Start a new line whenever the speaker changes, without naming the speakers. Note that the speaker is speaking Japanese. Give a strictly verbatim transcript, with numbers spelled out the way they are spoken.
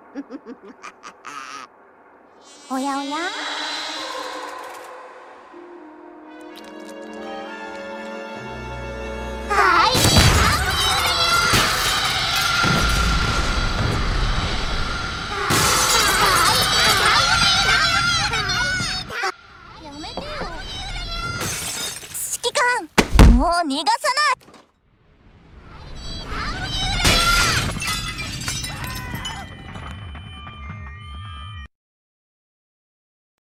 おやおや、はいやめてよ。指揮官、もう逃がさ